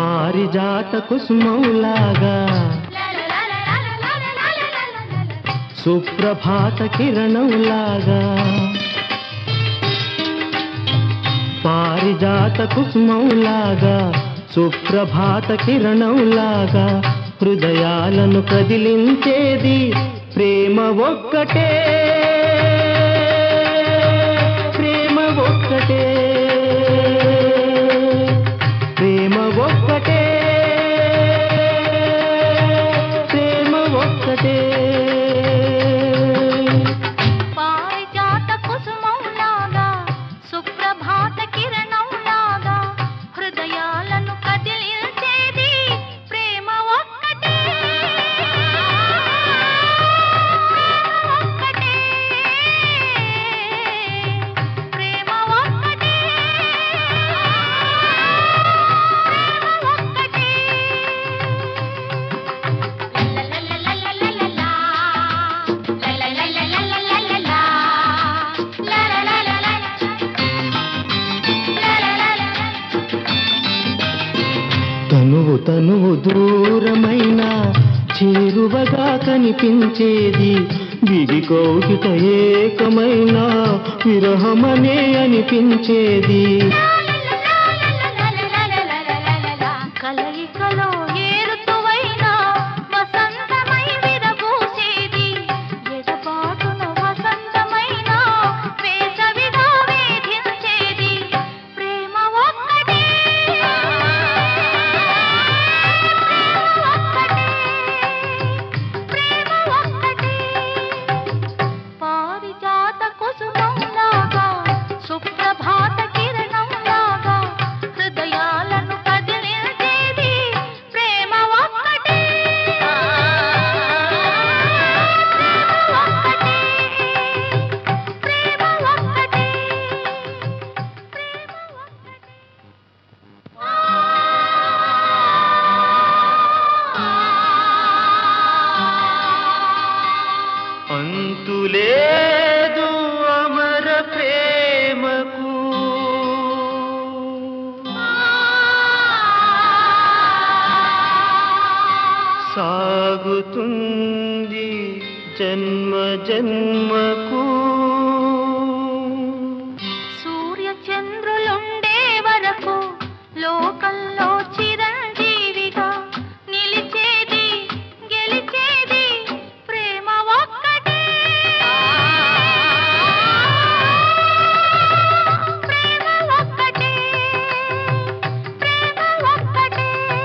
పారిజాత కుసుమంలాగా సుప్రభాత కిరణంలాగా పారిజాత కుసుమంలాగా సుప్రభాత కిరణంలాగా హృదయాలను కదిలించేది ప్రేమ ఒక్కటే ప్రేమ ఒక్కటే ప్రేమ ఒక్కటే ప్రేమ ఒక్కటే పారిజాత కుసుమంలాగా సుప్రభాత కిరణంలాగా హృదయాలను కదిలించేది ప్రేమ ఒక్కటే ప్రేమ ఒక్కటే తనువు తనువు దూరమైన చేరువగా కనిపించేది విధి కౌగిట ఏకమైన విరహమనే అనిపించేది కలయికలో ఏరుతువైన వసంతమై విరబూసేది ఎడబాటున వసంతమైన వేసవిగా వేధించేది ప్రేమ ఒక్కటే ప్రేమ ఒక్కటే పారిజాత కుసుమంలాగా సుప్రభాత కిరణంలాగా హృదయాలను కదిలించేది ప్రేమ ఒక్కటే ప్రేమ ఒక్కటే ప్రేమ అంతులేదు అమర ప్రేమకు సాగుతుంది జన్మ జన్మకు సూర్య చంద్రులుండే వరకు లోకంలో చిరంజీవిగా నిలిచేది గెలిచేది ప్రేమ ఒక్కటే ప్రేమ ఒక్కటే ప్రేమ ఒక్కటే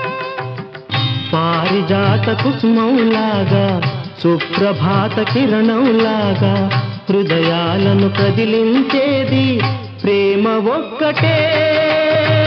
పారిజాత కుసుమంలాగా సుప్రభాత కిరణంలాగా హృదయాలను కదిలించేది ప్రేమ ఒక్కటే